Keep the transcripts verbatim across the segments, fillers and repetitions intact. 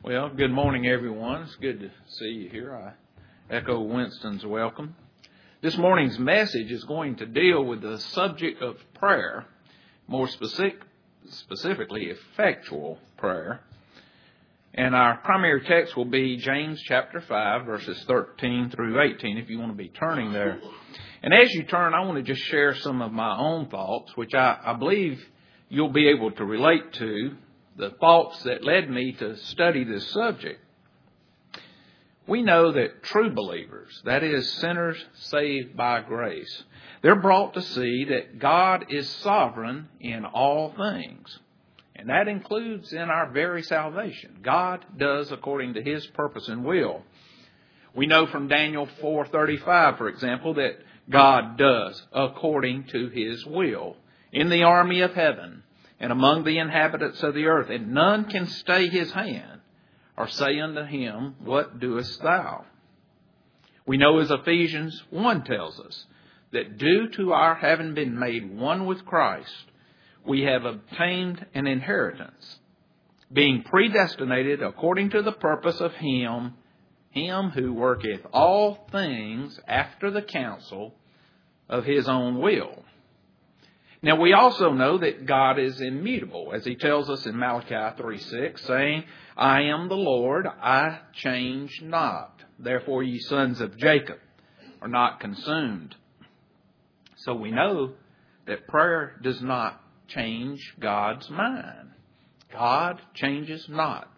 Well, good morning, everyone. It's good to see you here. I echo Winston's welcome. This morning's message is going to deal with the subject of prayer, more specific, specifically effectual prayer. And our primary text will be James chapter five, verses thirteen through eighteen, if you want to be turning there. And as you turn, I want to just share some of my own thoughts, which I, I believe you'll be able to relate to, the thoughts that led me to study this subject. We know that true believers, that is, sinners saved by grace, they're brought to see that God is sovereign in all things. And that includes in our very salvation. God does according to His purpose and will. We know from Daniel four thirty-five, for example, that God does according to His will in the army of heaven and among the inhabitants of the earth, and none can stay His hand or say unto Him, What doest thou? We know, as Ephesians one tells us, that due to our having been made one with Christ, we have obtained an inheritance, being predestinated according to the purpose of Him, Him who worketh all things after the counsel of His own will. Now, we also know that God is immutable, as He tells us in Malachi three six, saying, I am the Lord, I change not. Therefore, ye sons of Jacob are not consumed. So we know that prayer does not change God's mind. God changes not.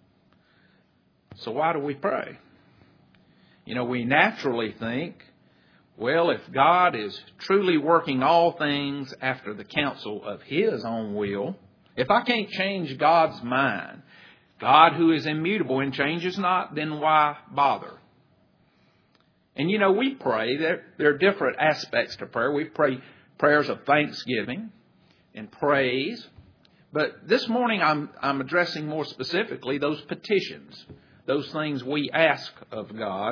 So why do we pray? You know, we naturally think, well, if God is truly working all things after the counsel of His own will, if I can't change God's mind, God who is immutable and changes not, then why bother? And you know, we pray. There, there are different aspects to prayer. We pray prayers of thanksgiving and praise. But this morning I'm, I'm addressing more specifically those petitions, those things we ask of God.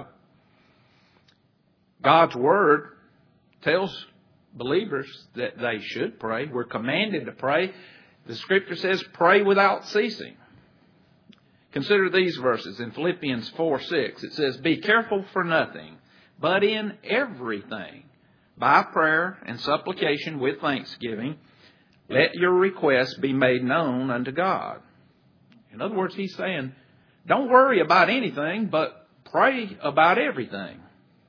God's Word tells believers that they should pray. We're commanded to pray. The Scripture says, pray without ceasing. Consider these verses in Philippians four six. It says, Be careful for nothing, but in everything, by prayer and supplication with thanksgiving, let your requests be made known unto God. In other words, he's saying, don't worry about anything, but pray about everything.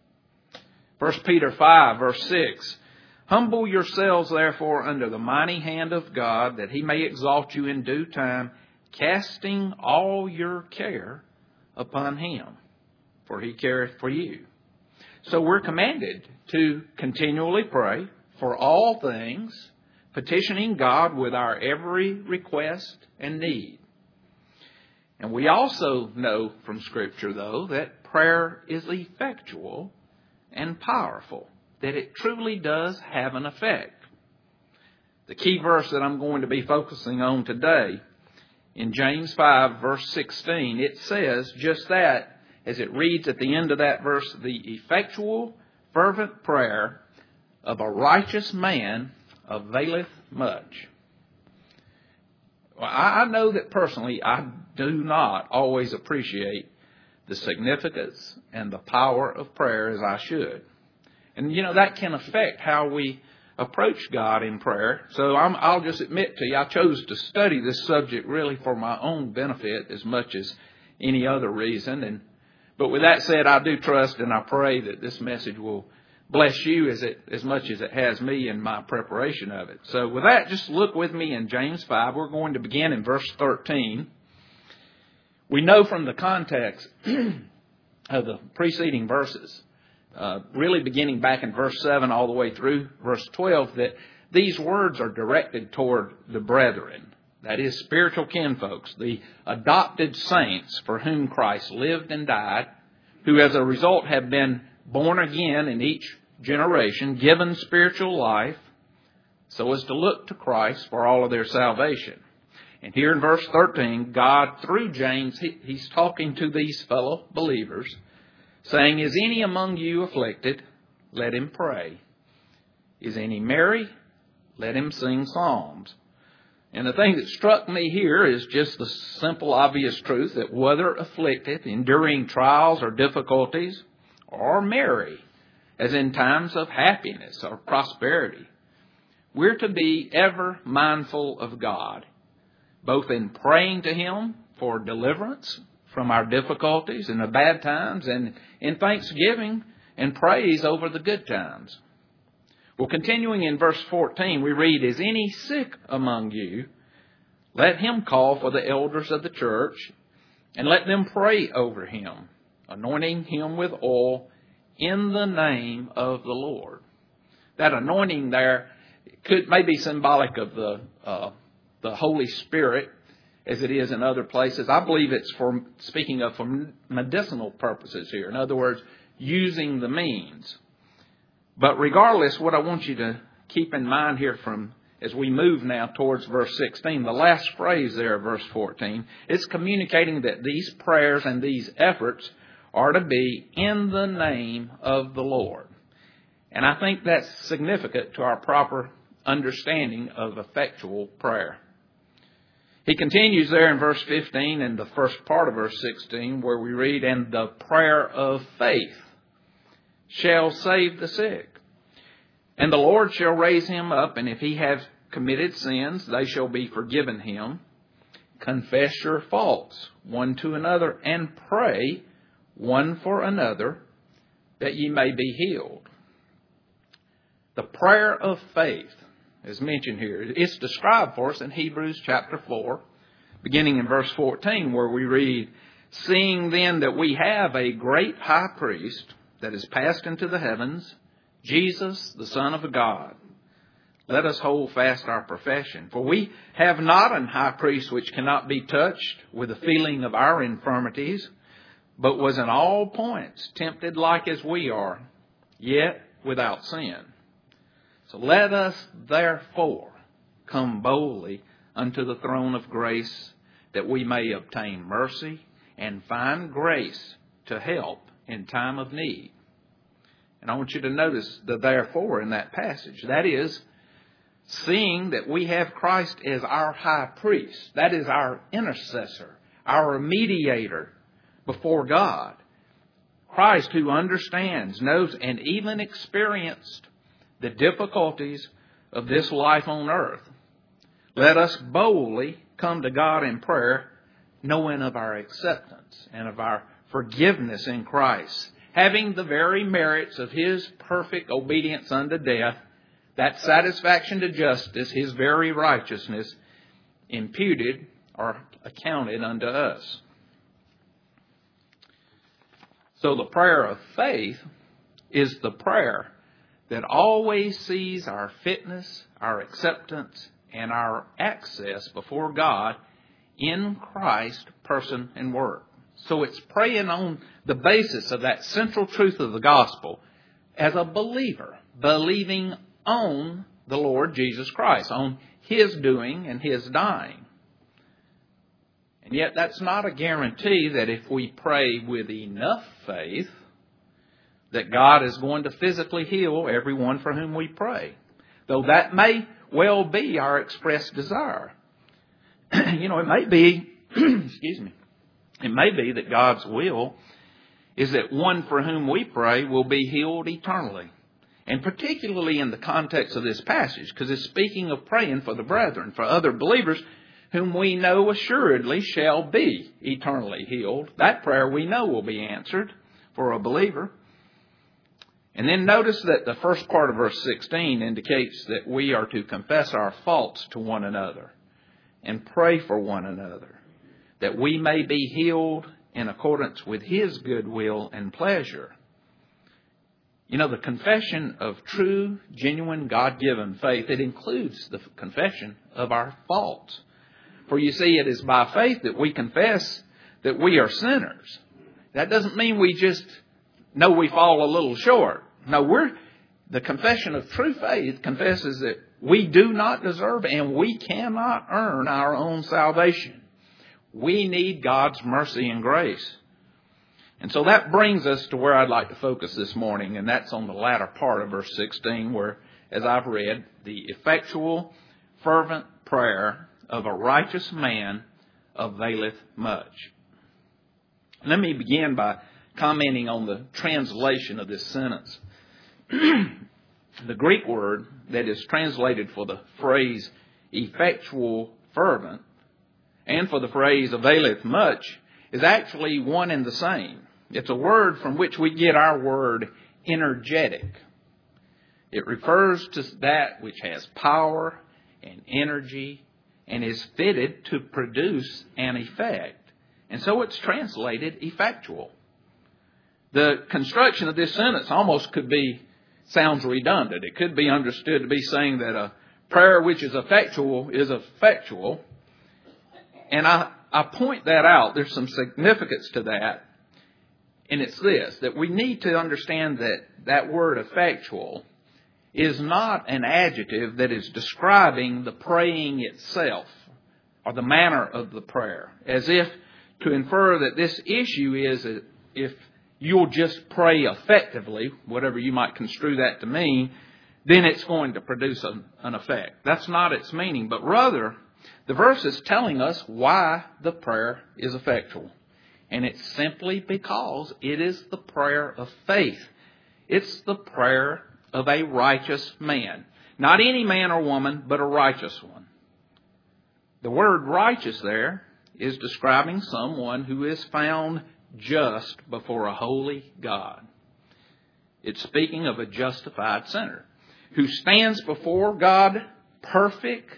First Peter five, verse six, Humble yourselves, therefore, under the mighty hand of God, that He may exalt you in due time, casting all your care upon Him, for He careth for you. So we're commanded to continually pray for all things, petitioning God with our every request and need. And we also know from Scripture, though, that prayer is effectual and powerful, that it truly does have an effect. The key verse that I'm going to be focusing on today, in James five, verse sixteen, it says just that, as it reads at the end of that verse, the effectual, fervent prayer of a righteous man availeth much. Well, I know that personally I do not always appreciate the significance and the power of prayer as I should. And, you know, that can affect how we approach God in prayer. So I'm, I'll just admit to you, I chose to study this subject really for my own benefit as much as any other reason. And but with that said, I do trust and I pray that this message will bless you as it as much as it has me in my preparation of it. So with that, just look with me in James five. We're going to begin in verse thirteen. We know from the context of the preceding verses, uh, really beginning back in verse seven all the way through verse twelve, that these words are directed toward the brethren, that is, spiritual kinfolks, the adopted saints for whom Christ lived and died, who as a result have been born again in each generation, given spiritual life, so as to look to Christ for all of their salvation. And here in verse thirteen, God, through James, he, he's talking to these fellow believers, saying, Is any among you afflicted? Let him pray. Is any merry? Let him sing psalms. And the thing that struck me here is just the simple, obvious truth that whether afflicted, enduring trials or difficulties, or merry, as in times of happiness or prosperity, we're to be ever mindful of God, both in praying to Him for deliverance from our difficulties and the bad times, and in thanksgiving and praise over the good times. Well, continuing in verse fourteen, we read, "Is any sick among you? Let him call for the elders of the church, and let them pray over him, anointing him with oil in the name of the Lord." That anointing there could may be symbolic of the uh, the Holy Spirit, as it is in other places. I believe it's for speaking of for medicinal purposes here. In other words, using the means. But regardless, what I want you to keep in mind here from as we move now towards verse sixteen, the last phrase there of verse fourteen, it's communicating that these prayers and these efforts are to be in the name of the Lord. And I think that's significant to our proper understanding of effectual prayer. He continues there in verse fifteen and the first part of verse sixteen where we read, "And the prayer of faith shall save the sick. And the Lord shall raise him up, and if he have committed sins, they shall be forgiven him. Confess your faults one to another, and pray one for another, that ye may be healed." The prayer of faith is mentioned here. It's described for us in Hebrews chapter four, beginning in verse fourteen, where we read, "Seeing then that we have a great high priest that is passed into the heavens, Jesus, the Son of God, let us hold fast our profession. For we have not an high priest which cannot be touched with the feeling of our infirmities, but was in all points tempted like as we are, yet without sin. So let us therefore come boldly unto the throne of grace, that we may obtain mercy and find grace to help in time of need." And I want you to notice the therefore in that passage. That is, seeing that we have Christ as our high priest, that is our intercessor, our mediator before God. Christ, who understands, knows, and even experienced the difficulties of this life on earth. Let us boldly come to God in prayer, knowing of our acceptance and of our forgiveness in Christ, having the very merits of His perfect obedience unto death, that satisfaction to justice, His very righteousness, imputed or accounted unto us. So the prayer of faith is the prayer that always sees our fitness, our acceptance, and our access before God in Christ's person and work. So it's praying on the basis of that central truth of the gospel as a believer, believing on the Lord Jesus Christ, on His doing and His dying. And yet that's not a guarantee that if we pray with enough faith, that God is going to physically heal everyone for whom we pray. Though that may well be our expressed desire. You know, it may be, excuse me, it may be that God's will is that one for whom we pray will be healed eternally. And particularly in the context of this passage, because it's speaking of praying for the brethren, for other believers whom we know assuredly shall be eternally healed. That prayer we know will be answered for a believer. And then notice that the first part of verse sixteen indicates that we are to confess our faults to one another and pray for one another, that we may be healed in accordance with His good will and pleasure. You know, the confession of true, genuine, God-given faith, it includes the confession of our faults. For you see, it is by faith that we confess that we are sinners. That doesn't mean we just know we fall a little short. No, we're, the confession of true faith confesses that we do not deserve and we cannot earn our own salvation. We need God's mercy and grace. And so that brings us to where I'd like to focus this morning, and that's on the latter part of verse sixteen, where, as I've read, the effectual, fervent prayer of a righteous man availeth much. Let me begin by commenting on the translation of this sentence. The Greek word that is translated for the phrase effectual fervent and for the phrase availeth much is actually one and the same. It's a word from which we get our word energetic. It refers to that which has power and energy and is fitted to produce an effect. And so it's translated effectual. The construction of this sentence almost could be, sounds redundant. It could be understood to be saying that a prayer which is effectual is effectual. And I, I point that out. There's some significance to that. And it's this, that we need to understand that that word effectual is not an adjective that is describing the praying itself or the manner of the prayer, as if to infer that this issue is that if you'll just pray effectively, whatever you might construe that to mean, then it's going to produce an, an effect. That's not its meaning, but rather the verse is telling us why the prayer is effectual. And it's simply because it is the prayer of faith. It's the prayer of a righteous man. Not any man or woman, but a righteous one. The word righteous there is describing someone who is found just before a holy God. It's speaking of a justified sinner who stands before God perfect,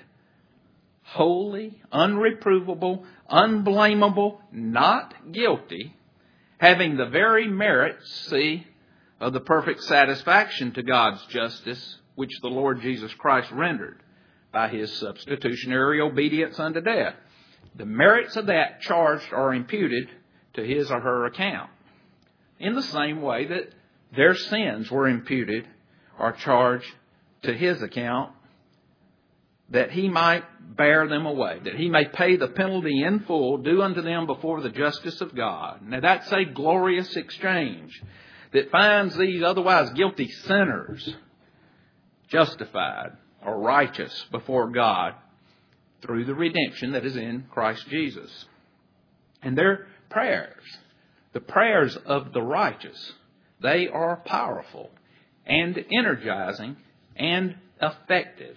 holy, unreprovable, unblameable, not guilty, having the very merits, see, of the perfect satisfaction to God's justice, which the Lord Jesus Christ rendered by His substitutionary obedience unto death. The merits of that charged or imputed to his or her account, in the same way that their sins were imputed or charged to his account, that he might bear them away, that he may pay the penalty in full due unto them before the justice of God. Now that's a glorious exchange that finds these otherwise guilty sinners justified or righteous before God through the redemption that is in Christ Jesus. And their prayers, the prayers of the righteous, they are powerful and energizing and effective.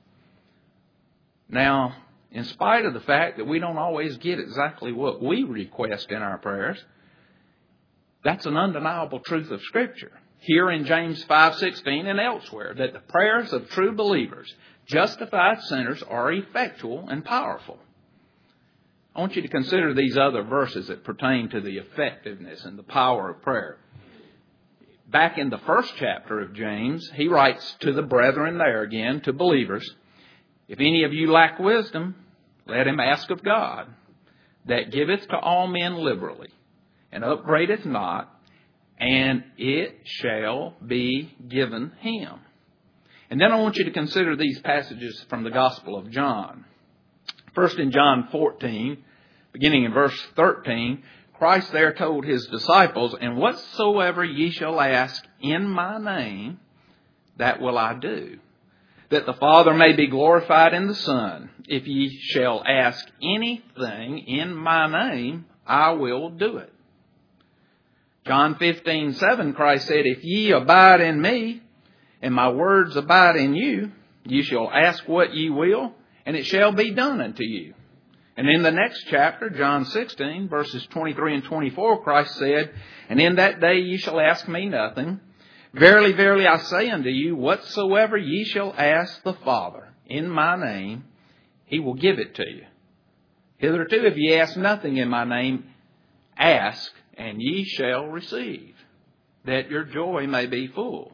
Now, in spite of the fact that we don't always get exactly what we request in our prayers, that's an undeniable truth of Scripture. Here in James five sixteen and elsewhere, that the prayers of true believers, justified sinners, are effectual and powerful. I want you to consider these other verses that pertain to the effectiveness and the power of prayer. Back in the first chapter of James, he writes to the brethren there again, to believers, if any of you lack wisdom, let him ask of God, that giveth to all men liberally, and upbraideth not, and it shall be given him. And then I want you to consider these passages from the Gospel of John. First in John fourteen, beginning in verse thirteen, Christ there told his disciples, and whatsoever ye shall ask in my name, that will I do, that the Father may be glorified in the Son. If ye shall ask anything in my name, I will do it. John fifteen seven, Christ said, if ye abide in me, and my words abide in you, ye shall ask what ye will, and it shall be done unto you. And in the next chapter, John sixteen, verses twenty-three and twenty-four, Christ said, and in that day ye shall ask me nothing. Verily, verily, I say unto you, whatsoever ye shall ask the Father in my name, he will give it to you. Hitherto, if ye ask nothing in my name, ask, and ye shall receive, that your joy may be full.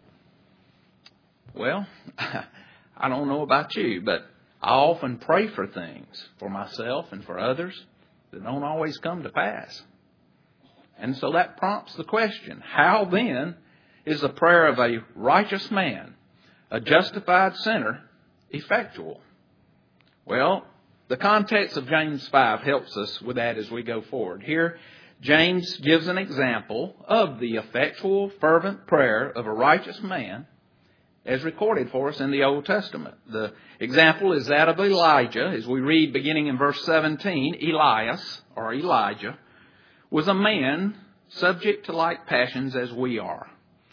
Well, I don't know about you, but I often pray for things for myself and for others that don't always come to pass. And so that prompts the question, how then is the prayer of a righteous man, a justified sinner, effectual? Well, the context of James five helps us with that as we go forward. Here, James gives an example of the effectual, fervent prayer of a righteous man, as recorded for us in the Old Testament. The example is that of Elijah. As we read beginning in verse seventeen, Elias, or Elijah, was a man subject to like passions as we are.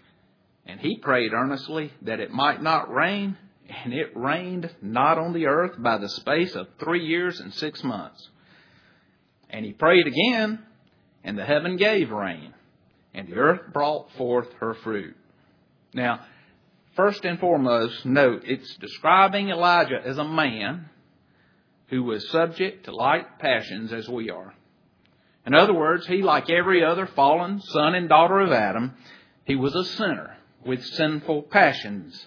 And he prayed earnestly that it might not rain, and it rained not on the earth by the space of three years and six months. And he prayed again, and the heaven gave rain, and the earth brought forth her fruit. Now, first and foremost, note, it's describing Elijah as a man who was subject to like passions as we are. In other words, he, like every other fallen son and daughter of Adam, he was a sinner with sinful passions.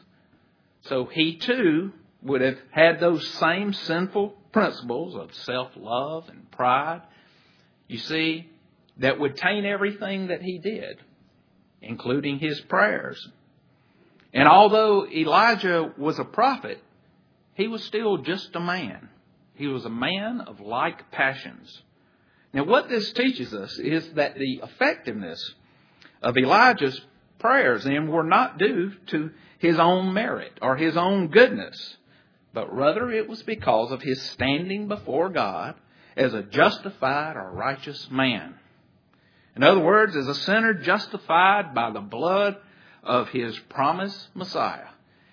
So he too would have had those same sinful principles of self-love and pride, you see, that would taint everything that he did, including his prayers. And although Elijah was a prophet, he was still just a man. He was a man of like passions. Now, what this teaches us is that the effectiveness of Elijah's prayers then were not due to his own merit or his own goodness, but rather it was because of his standing before God as a justified or righteous man. In other words, as a sinner justified by the blood of his promised Messiah.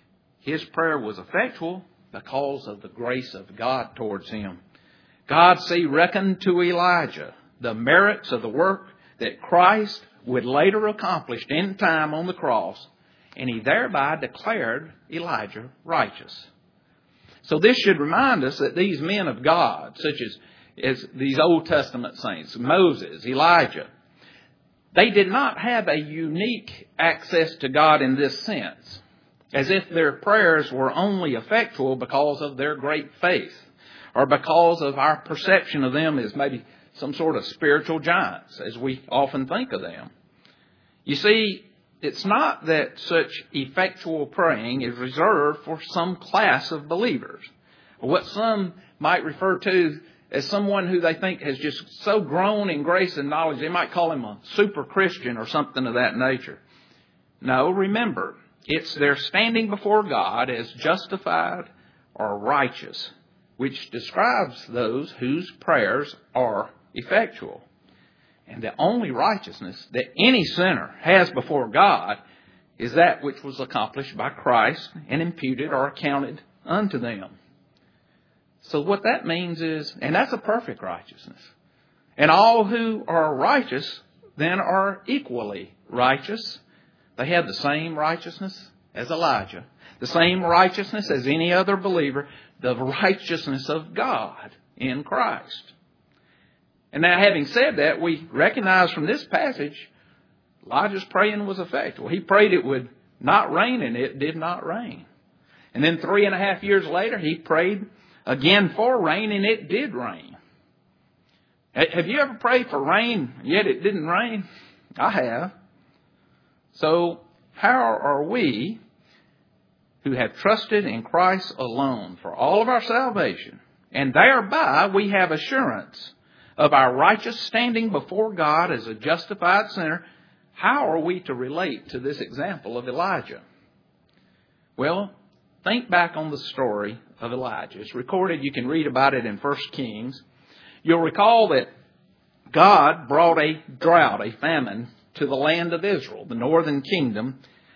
His prayer was effectual because of the grace of God towards him. God, see, reckoned to Elijah the merits of the work that Christ would later accomplish in time on the cross, and he thereby declared Elijah righteous. So this should remind us that these men of God, such as, as these Old Testament saints, Moses, Elijah, they did not have a unique access to God in this sense, as if their prayers were only effectual because of their great faith, or because of our perception of them as maybe some sort of spiritual giants, as we often think of them. You see, it's not that such effectual praying is reserved for some class of believers, or what some might refer to as someone who they think has just so grown in grace and knowledge, they might call him a super Christian or something of that nature. No, remember, it's their standing before God as justified or righteous, which describes those whose prayers are effectual. And the only righteousness that any sinner has before God is that which was accomplished by Christ and imputed or accounted unto them. So what that means is, and that's a perfect righteousness. And all who are righteous then are equally righteous. They have the same righteousness as Elijah, the same righteousness as any other believer, the righteousness of God in Christ. And now, having said that, we recognize from this passage, Elijah's praying was effectual. He prayed it would not rain, and it did not rain. And then three and a half years later, he prayed again for rain, and it did rain. Have you ever prayed for rain, yet it didn't rain? I have. So, how are we who have trusted in Christ alone for all of our salvation, and thereby we have assurance of our righteous standing before God as a justified sinner, how are we to relate to this example of Elijah? Well, think back on the story of Elijah. It's recorded, you can read about it in First Kings. You'll recall that God brought a drought, a famine, to the land of Israel, the northern kingdom,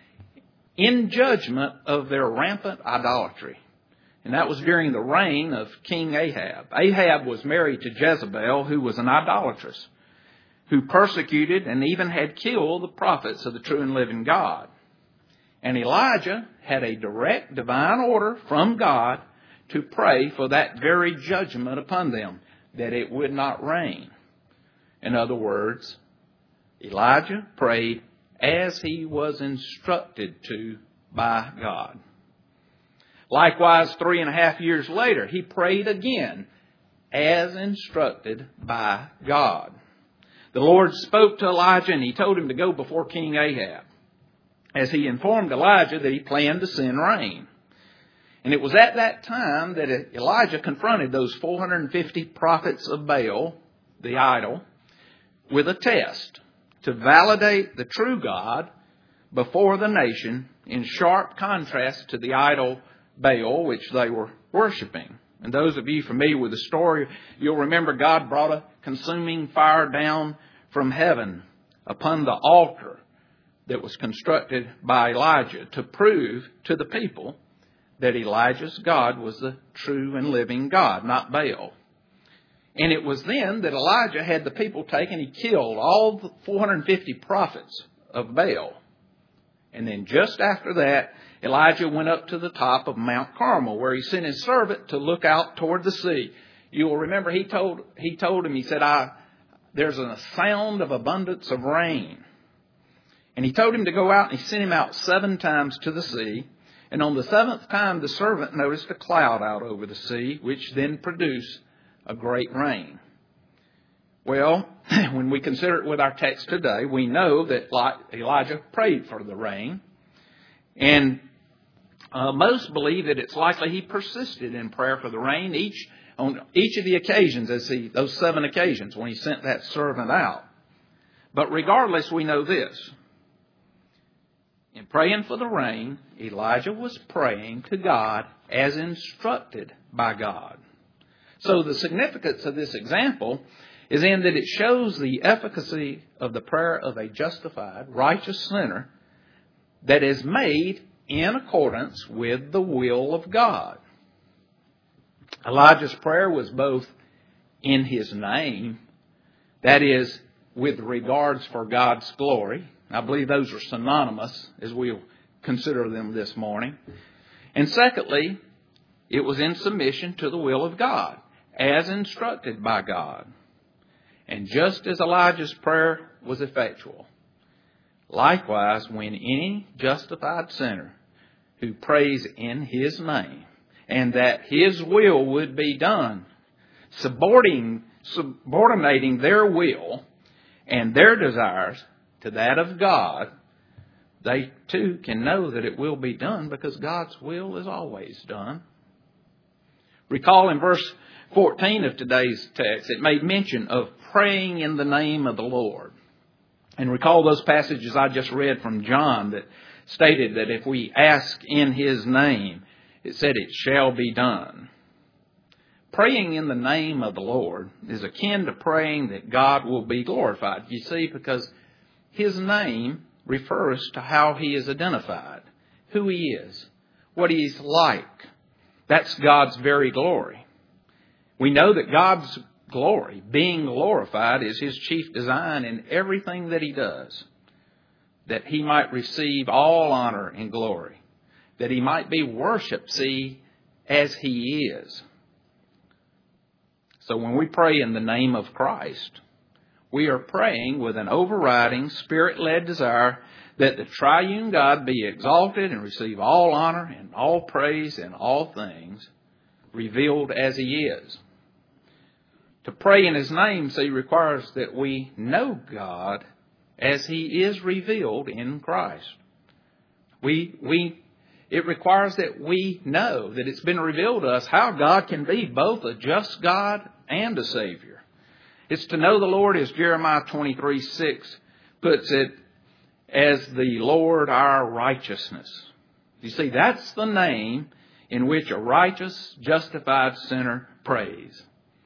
in judgment of their rampant idolatry. And that was during the reign of King Ahab. Ahab was married to Jezebel, who was an idolatress, who persecuted and even had killed the prophets of the true and living God. And Elijah had a direct divine order from God to pray for that very judgment upon them, that it would not rain. In other words, Elijah prayed as he was instructed to by God. Likewise, three and a half years later, he prayed again as instructed by God. The Lord spoke to Elijah and he told him to go before King Ahab, as he informed Elijah that he planned to send rain. And it was at that time that Elijah confronted those four hundred fifty prophets of Baal, the idol, with a test to validate the true God before the nation in sharp contrast to the idol Baal, which they were worshiping. And those of you familiar with the story, you'll remember God brought a consuming fire down from heaven upon the altar that was constructed by Elijah to prove to the people that Elijah's God was the true and living God, not Baal. And it was then that Elijah had the people taken. He killed all the four hundred fifty prophets of Baal. And then just after that, Elijah went up to the top of Mount Carmel, where he sent his servant to look out toward the sea. You will remember he told he told him, he said, I, there's a sound of abundance of rain. And he told him to go out, and he sent him out seven times to the sea. And on the seventh time, the servant noticed a cloud out over the sea, which then produced a great rain. Well, when we consider it with our text today, we know that Elijah prayed for the rain. And uh, most believe that it's likely he persisted in prayer for the rain each on each of the occasions, as he those seven occasions when he sent that servant out. But regardless, we know this. In praying for the rain, Elijah was praying to God as instructed by God. So the significance of this example is in that it shows the efficacy of the prayer of a justified, righteous sinner that is made in accordance with the will of God. Elijah's prayer was both in his name, that is, with regards for God's glory. I believe those are synonymous as we'll consider them this morning. And secondly, it was in submission to the will of God, as instructed by God. And just as Elijah's prayer was effectual, likewise, when any justified sinner who prays in his name and that his will would be done, subordinating, subordinating their will and their desires to that of God, they too can know that it will be done because God's will is always done. Recall in verse fourteen of today's text, it made mention of praying in the name of the Lord. And recall those passages I just read from John that stated that if we ask in His name, it said it shall be done. Praying in the name of the Lord is akin to praying that God will be glorified. You see, because His name refers to how He is identified, who He is, what He's like. That's God's very glory. We know that God's glory, being glorified, is His chief design in everything that He does. That He might receive all honor and glory. That He might be worshipped, see, as He is. So when we pray in the name of Christ, we are praying with an overriding, Spirit-led desire that the triune God be exalted and receive all honor and all praise in all things, revealed as He is. To pray in His name, see, requires that we know God as He is revealed in Christ. We, we, it requires that we know that it's been revealed to us how God can be both a just God and a Savior. It's to know the Lord, as Jeremiah twenty-three six puts it, as the Lord our righteousness. You see, that's the name in which a righteous, justified sinner prays.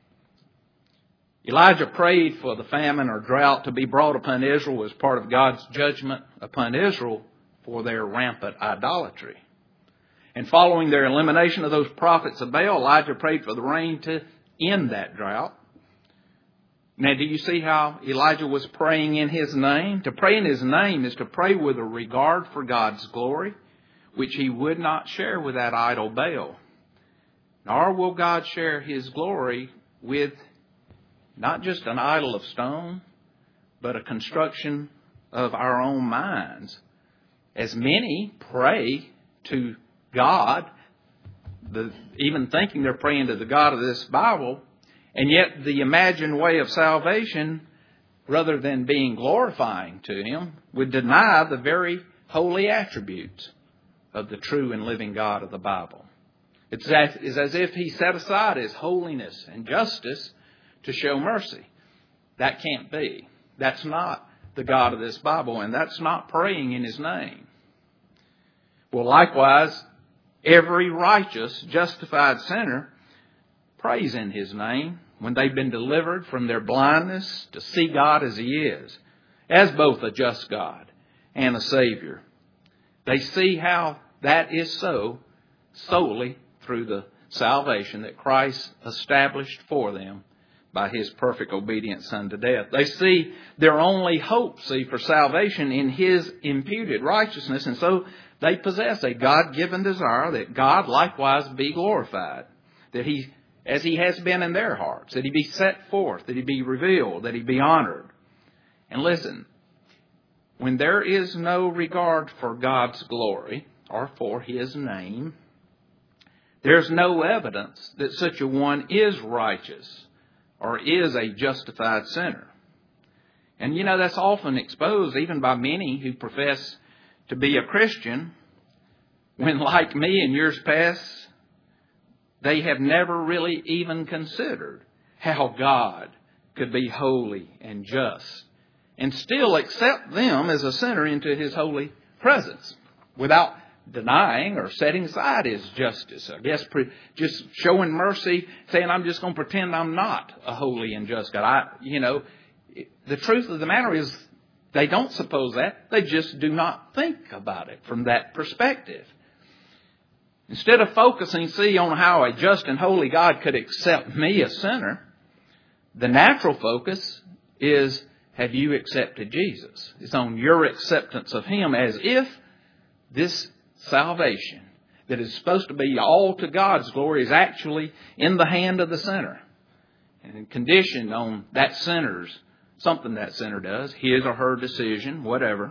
Elijah prayed for the famine or drought to be brought upon Israel as part of God's judgment upon Israel for their rampant idolatry. And following their elimination of those prophets of Baal, Elijah prayed for the rain to end that drought. Now, do you see how Elijah was praying in His name? To pray in His name is to pray with a regard for God's glory, which he would not share with that idol Baal. Nor will God share His glory with not just an idol of stone, but a construction of our own minds. As many pray to God, the, even thinking they're praying to the God of this Bible, and yet the imagined way of salvation, rather than being glorifying to Him, would deny the very holy attributes of the true and living God of the Bible. It's as, it's as if He set aside His holiness and justice to show mercy. That can't be. That's not the God of this Bible, and that's not praying in His name. Well, likewise, every righteous, justified sinner prays in His name when they've been delivered from their blindness to see God as He is, as both a just God and a Savior. They see how that is so solely through the salvation that Christ established for them by His perfect obedience unto death. They see their only hope, see, for salvation in His imputed righteousness, and so they possess a God-given desire that God likewise be glorified, that He, as He has been in their hearts, that He be set forth, that He be revealed, that He be honored. And listen, when there is no regard for God's glory or for His name, there's no evidence that such a one is righteous or is a justified sinner. And you know, that's often exposed even by many who profess to be a Christian, when, like me in years past, they have never really even considered how God could be holy and just and still accept them as a sinner into His holy presence without denying or setting aside His justice. I guess just showing mercy, saying, I'm just going to pretend I'm not a holy and just God. I, you know, the truth of the matter is, they don't suppose that. They just do not think about it from that perspective. Instead of focusing, see, on how a just and holy God could accept me, a sinner, the natural focus is, have you accepted Jesus? It's on your acceptance of Him, as if this salvation that is supposed to be all to God's glory is actually in the hand of the sinner and conditioned on that sinner's something that sinner does, his or her decision, whatever.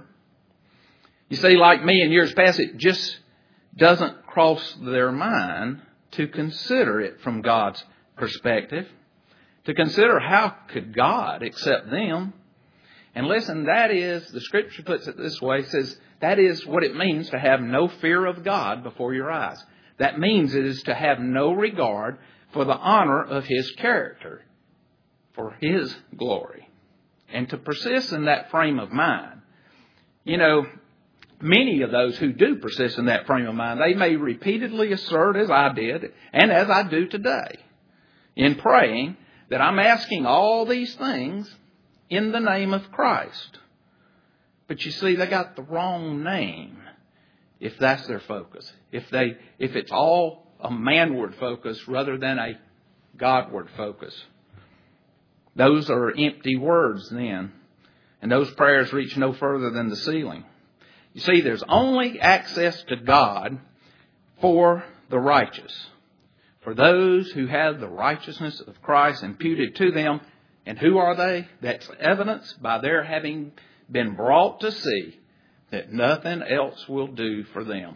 You see, like me in years past, it just doesn't cross their mind to consider it from God's perspective, to consider how could God accept them. And listen, that is, the Scripture puts it this way, it says, that is what it means to have no fear of God before your eyes. That means it is to have no regard for the honor of His character, for His glory. And to persist in that frame of mind. You know, many of those who do persist in that frame of mind, they may repeatedly assert, as I did, and as I do today, in praying, that I'm asking all these things in the name of Christ. But you see, they got the wrong name if that's their focus. If they, if it's all a manward focus rather than a Godward focus. Those are empty words then. And those prayers reach no further than the ceiling. You see, there's only access to God for the righteous. For those who have the righteousness of Christ imputed to them. And who are they? That's evidenced by their having been brought to see that nothing else will do for them.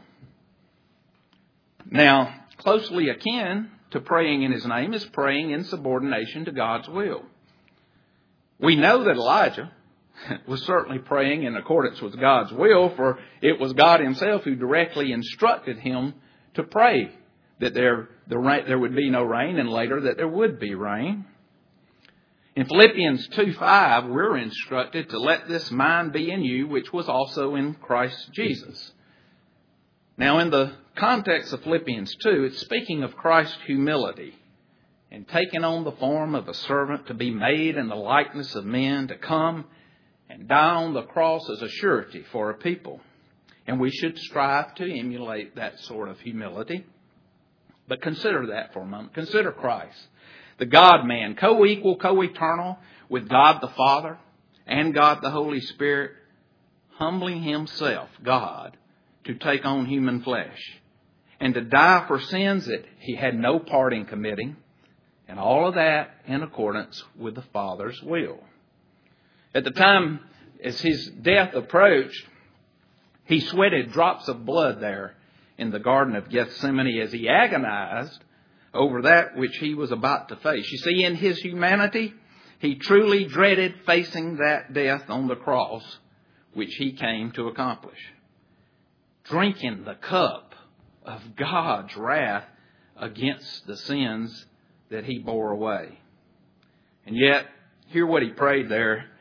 Now, closely akin to praying in His name is praying in subordination to God's will. We know that Elijah was certainly praying in accordance with God's will, for it was God Himself who directly instructed him to pray that there, the rain, there would be no rain, and later that there would be rain. In Philippians two five, we're instructed to let this mind be in you, which was also in Christ Jesus. Now, in the context of Philippians two, it's speaking of Christ's humility and taking on the form of a servant to be made in the likeness of men, to come and die on the cross as a surety for a people. And we should strive to emulate that sort of humility. But consider that for a moment. Consider Christ, the God-man, co-equal, co-eternal with God the Father and God the Holy Spirit, humbling Himself, God, to take on human flesh and to die for sins that He had no part in committing, and all of that in accordance with the Father's will. At the time, as His death approached, He sweated drops of blood there in the Garden of Gethsemane as He agonized over that which He was about to face. You see, in His humanity, He truly dreaded facing that death on the cross which He came to accomplish. Drinking the cup of God's wrath against the sins that He bore away. And yet, hear what He prayed there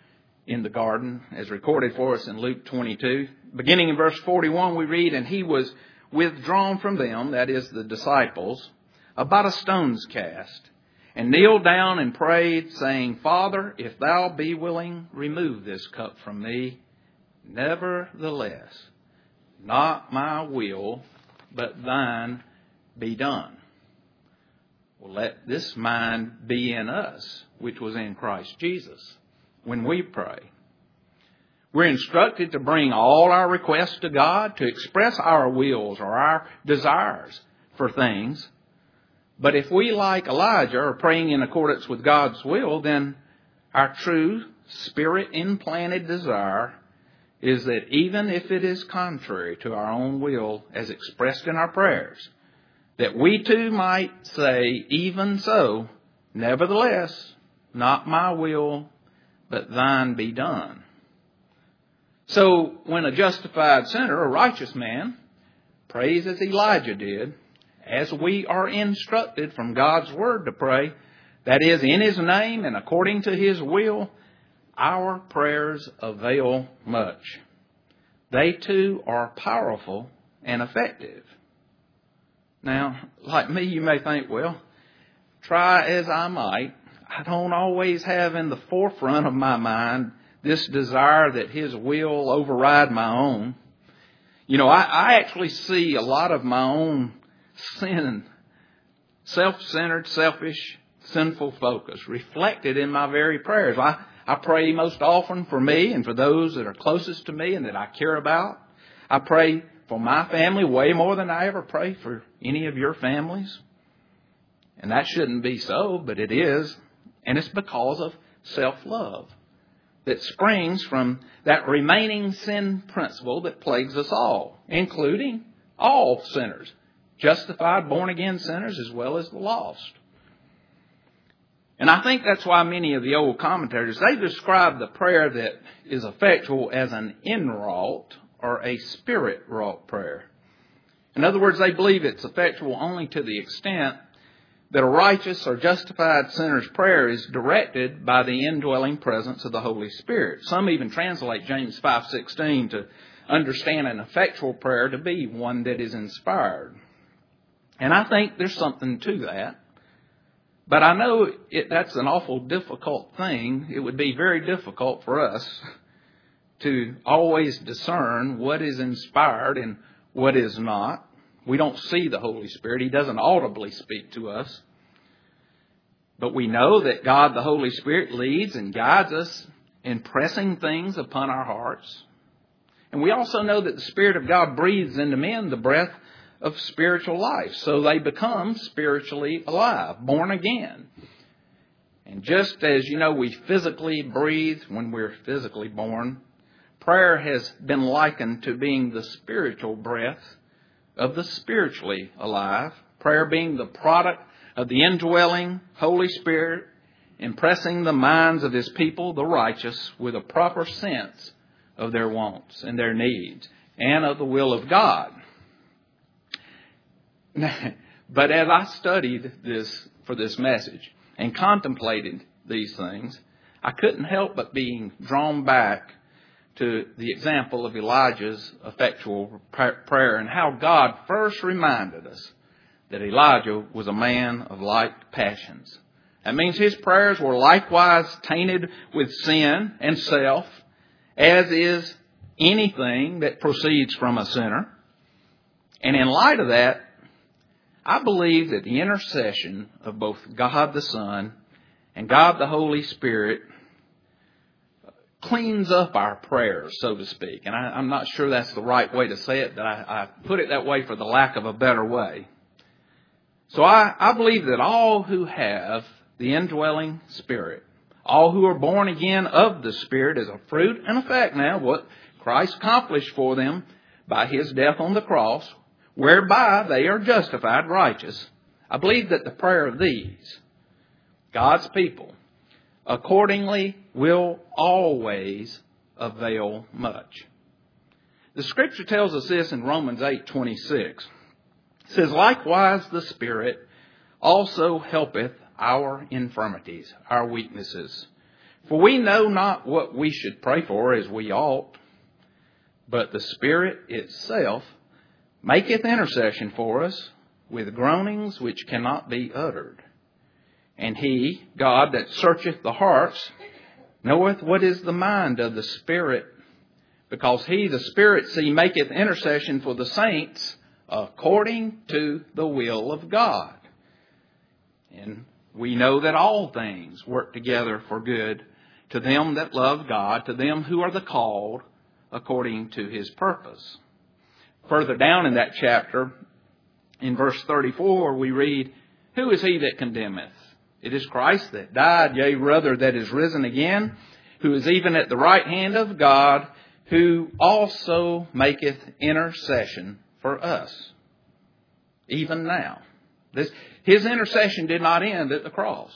in the garden, as recorded for us in Luke twenty-two. Beginning in verse forty-one, we read, "And he was withdrawn from them," that is, the disciples, "about a stone's cast, and kneeled down and prayed, saying, Father, if thou be willing, remove this cup from me. Nevertheless, not my will, but thine be done." Well, let this mind be in us, which was in Christ Jesus, when we pray. We're instructed to bring all our requests to God, to express our wills or our desires for things. But if we, like Elijah, are praying in accordance with God's will, then our true Spirit-implanted desire is that even if it is contrary to our own will as expressed in our prayers, that we too might say, even so, nevertheless, not my will, but thine be done. So when a justified sinner, a righteous man, prays as Elijah did, as we are instructed from God's Word to pray, that is, in His name and according to His will, our prayers avail much. They too are powerful and effective. Now, like me, you may think, well, try as I might, I don't always have in the forefront of my mind this desire that His will override my own. You know, I, I actually see a lot of my own sin, self-centered, selfish, sinful focus reflected in my very prayers. I, I pray most often for me and for those that are closest to me and that I care about. I pray for my family way more than I ever pray for any of your families. And that shouldn't be so, but it is. And it's because of self-love that springs from that remaining sin principle that plagues us all, including all sinners, justified, born-again sinners as well as the lost. And I think that's why many of the old commentators, they describe the prayer that is effectual as an inwrought or a spirit-wrought prayer. In other words, they believe it's effectual only to the extent that a righteous or justified sinner's prayer is directed by the indwelling presence of the Holy Spirit. Some even translate James five sixteen to understand an effectual prayer to be one that is inspired. And I think there's something to that. But I know it, that's an awful difficult thing. It would be very difficult for us to always discern what is inspired and what is not. We don't see the Holy Spirit. He doesn't audibly speak to us. But we know that God, the Holy Spirit, leads and guides us in pressing things upon our hearts. And we also know that the Spirit of God breathes into men the breath of spiritual life. So they become spiritually alive, born again. And just as, you know, we physically breathe when we're physically born, prayer has been likened to being the spiritual breath of the spiritually alive. Prayer being the product of the indwelling Holy Spirit, impressing the minds of His people, the righteous, with a proper sense of their wants and their needs and of the will of God. But as I studied this for this message and contemplated these things, I couldn't help but being drawn back to the example of Elijah's effectual prayer and how God first reminded us that Elijah was a man of like passions. That means his prayers were likewise tainted with sin and self, as is anything that proceeds from a sinner. And in light of that, I believe that the intercession of both God the Son and God the Holy Spirit cleans up our prayers, so to speak. And I, I'm not sure that's the right way to say it, but I, I put it that way for the lack of a better way. So I, I believe that all who have the indwelling Spirit, all who are born again of the Spirit as a fruit and effect now, what Christ accomplished for them by His death on the cross, whereby they are justified righteous. I believe that the prayer of these, God's people, accordingly will always avail much. The Scripture tells us this in Romans eight twenty-six. It says, likewise the Spirit also helpeth our infirmities, our weaknesses. For we know not what we should pray for as we ought, but the Spirit itself maketh intercession for us with groanings which cannot be uttered. And He, God, that searcheth the hearts, knoweth what is the mind of the Spirit, because He, the Spirit, see, maketh intercession for the saints according to the will of God. And we know that all things work together for good to them that love God, to them who are the called according to His purpose. Further down in that chapter, in verse thirty-four, we read, Who is he that condemneth? It is Christ that died, yea, rather that is risen again, who is even at the right hand of God, who also maketh intercession for us, even now. This, His intercession did not end at the cross.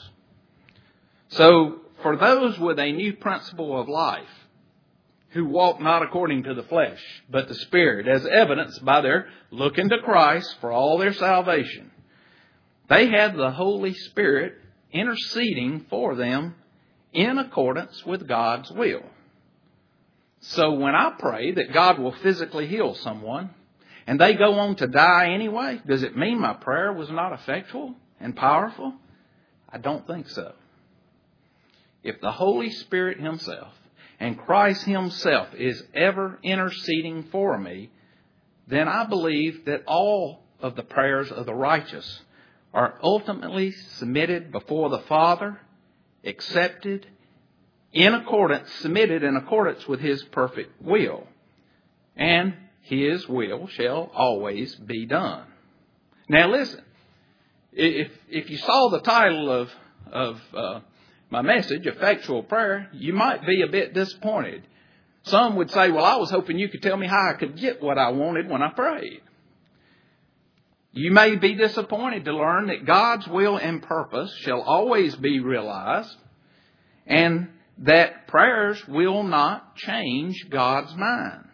So, for those with a new principle of life, who walk not according to the flesh, but the Spirit, as evidenced by their looking to Christ for all their salvation, they have the Holy Spirit interceding for them in accordance with God's will. So when I pray that God will physically heal someone, and they go on to die anyway, does it mean my prayer was not effectual and powerful? I don't think so. If the Holy Spirit Himself and Christ Himself is ever interceding for me, then I believe that all of the prayers of the righteous are ultimately submitted before the Father, accepted, in accordance, submitted in accordance with His perfect will. And His will shall always be done. Now listen, if if you saw the title of of uh, my message, Effectual Prayer, you might be a bit disappointed. Some would say, well, I was hoping you could tell me how I could get what I wanted when I prayed. You may be disappointed to learn that God's will and purpose shall always be realized, and that prayers will not change God's mind.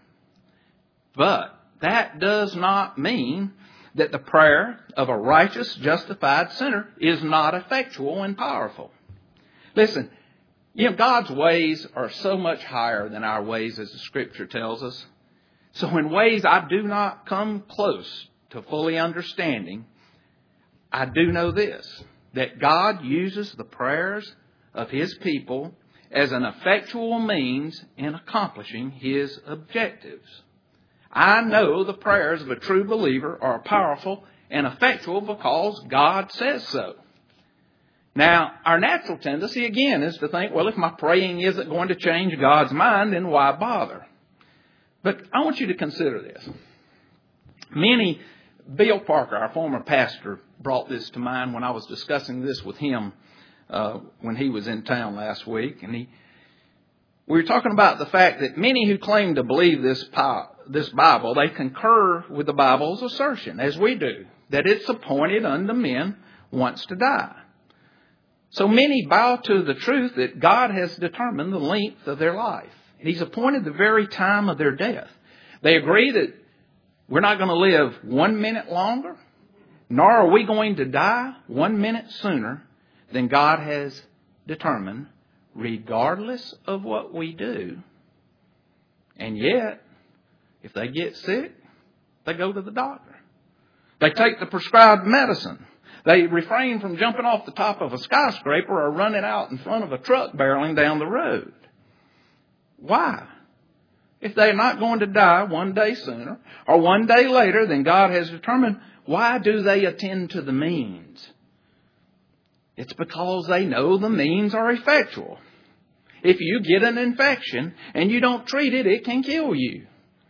But that does not mean that the prayer of a righteous, justified sinner is not effectual and powerful. Listen, you know, God's ways are so much higher than our ways, as the Scripture tells us. So in ways I do not come close to fully understanding, I do know this, that God uses the prayers of His people as an effectual means in accomplishing His objectives. I know the prayers of a true believer are powerful and effectual because God says so. Now, our natural tendency, again, is to think, well, if my praying isn't going to change God's mind, then why bother? But I want you to consider this. Many, Bill Parker, our former pastor, brought this to mind when I was discussing this with him uh, when he was in town last week. And he, we were talking about the fact that many who claim to believe this, this Bible, they concur with the Bible's assertion, as we do, that it's appointed unto men once to die. So many bow to the truth that God has determined the length of their life. And He's appointed the very time of their death. They agree that we're not going to live one minute longer, nor are we going to die one minute sooner than God has determined, regardless of what we do. And yet, if they get sick, they go to the doctor. They take the prescribed medicine. They refrain from jumping off the top of a skyscraper or running out in front of a truck barreling down the road. Why? If they're not going to die one day sooner or one day later than God has determined, why do they attend to the means? It's because they know the means are effectual. If you get an infection and you don't treat it, it can kill you.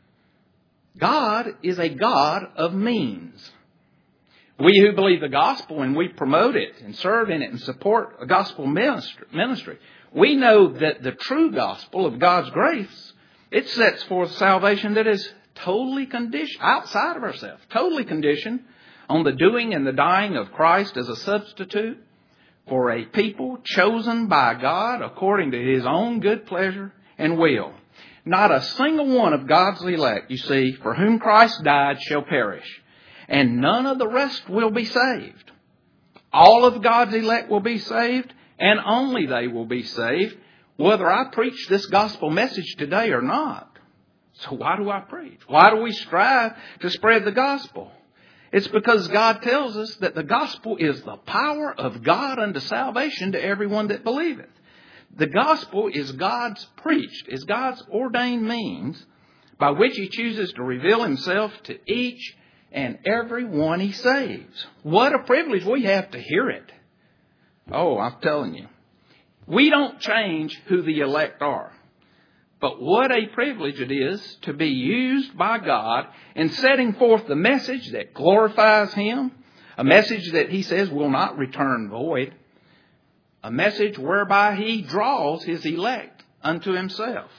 God is a God of means. We who believe the gospel and we promote it and serve in it and support a gospel ministry, we know that the true gospel of God's grace, it sets forth salvation that is totally conditioned, outside of ourselves, totally conditioned on the doing and the dying of Christ as a substitute for a people chosen by God according to His own good pleasure and will. Not a single one of God's elect, you see, for whom Christ died shall perish. And none of the rest will be saved. All of God's elect will be saved, and only they will be saved whether I preach this gospel message today or not. So why do I preach? Why do we strive to spread the gospel? It's because God tells us that the gospel is the power of God unto salvation to everyone that believeth. The gospel is God's preached, is God's ordained means by which He chooses to reveal Himself to each and every one He saves. What a privilege we have to hear it. Oh, I'm telling you. We don't change who the elect are. But what a privilege it is to be used by God in setting forth the message that glorifies Him, a message that He says will not return void, a message whereby He draws His elect unto Himself.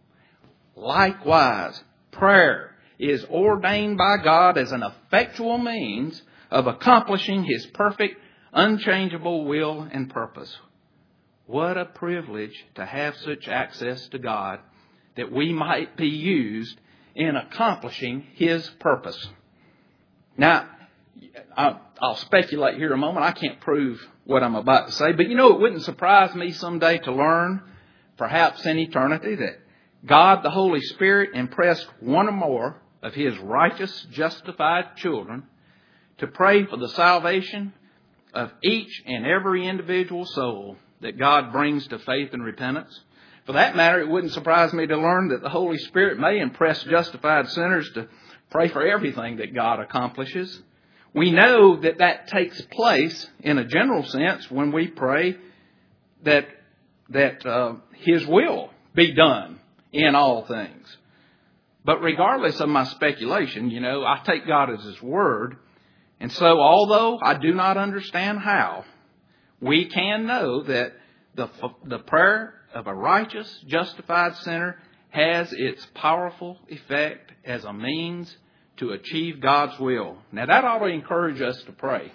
Likewise, prayer is ordained by God as an effectual means of accomplishing His perfect, unchangeable will and purpose. What a privilege to have such access to God, that we might be used in accomplishing His purpose. Now, I'll speculate here a moment. I can't prove what I'm about to say, but you know, it wouldn't surprise me someday to learn, perhaps in eternity, that God the Holy Spirit impressed one or more of His righteous, justified children to pray for the salvation of each and every individual soul that God brings to faith and repentance. For that matter, it wouldn't surprise me to learn that the Holy Spirit may impress justified sinners to pray for everything that God accomplishes. We know that that takes place in a general sense when we pray that that uh, His will be done in all things. But regardless of my speculation, you know, I take God as His word. And so although I do not understand how, we can know that the the prayer of a righteous, justified sinner has its powerful effect as a means to achieve God's will. Now that ought to encourage us to pray.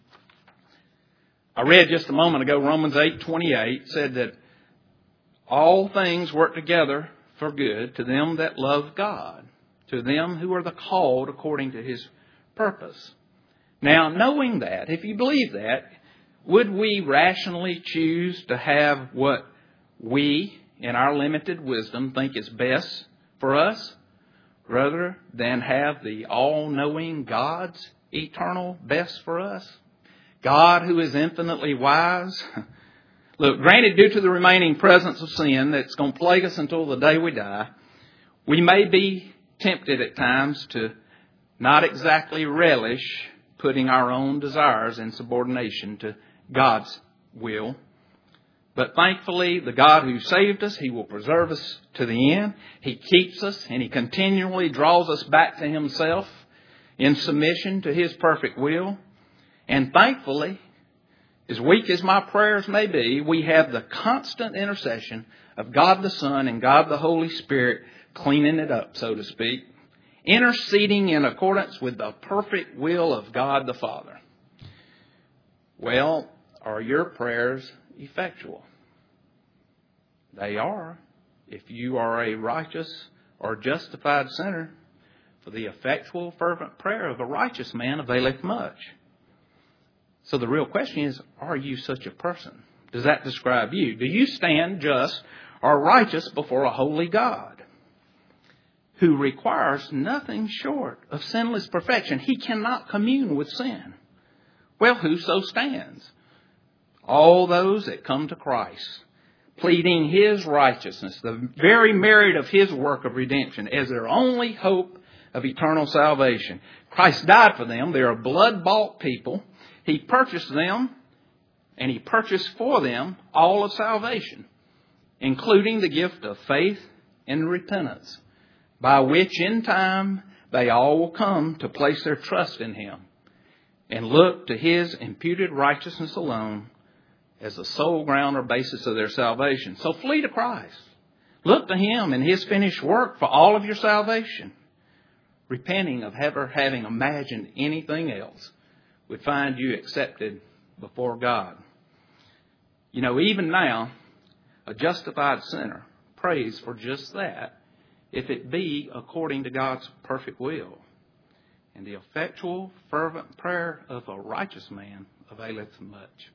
I read just a moment ago, Romans eight twenty-eight said that all things work together for good to them that love God, to them who are the called according to His purpose. Now, knowing that, if you believe that, would we rationally choose to have what we, in our limited wisdom, think is best for us, rather than have the all-knowing God's eternal best for us? God, who is infinitely wise. Look, granted, due to the remaining presence of sin that's going to plague us until the day we die, we may be tempted at times to not exactly relish putting our own desires in subordination to God's will. But thankfully, the God who saved us, He will preserve us to the end. He keeps us and He continually draws us back to Himself in submission to His perfect will. And thankfully, as weak as my prayers may be, we have the constant intercession of God the Son and God the Holy Spirit cleaning it up, so to speak, interceding in accordance with the perfect will of God the Father. Well, are your prayers effectual? They are, if you are a righteous or justified sinner. For the effectual, fervent prayer of a righteous man availeth much. So the real question is, are you such a person? Does that describe you? Do you stand just or righteous before a holy God who requires nothing short of sinless perfection? He cannot commune with sin. Well, whoso stands? All those that come to Christ, pleading His righteousness, the very merit of His work of redemption, as their only hope of eternal salvation. Christ died for them. They are blood-bought people. He purchased them, and He purchased for them all of salvation, including the gift of faith and repentance, by which in time they all will come to place their trust in Him and look to His imputed righteousness alone as the sole ground or basis of their salvation. So flee to Christ. Look to Him and His finished work for all of your salvation. Repenting of ever having imagined anything else would find you accepted before God. You know, even now, a justified sinner prays for just that, if it be according to God's perfect will. And the effectual, fervent prayer of a righteous man availeth much.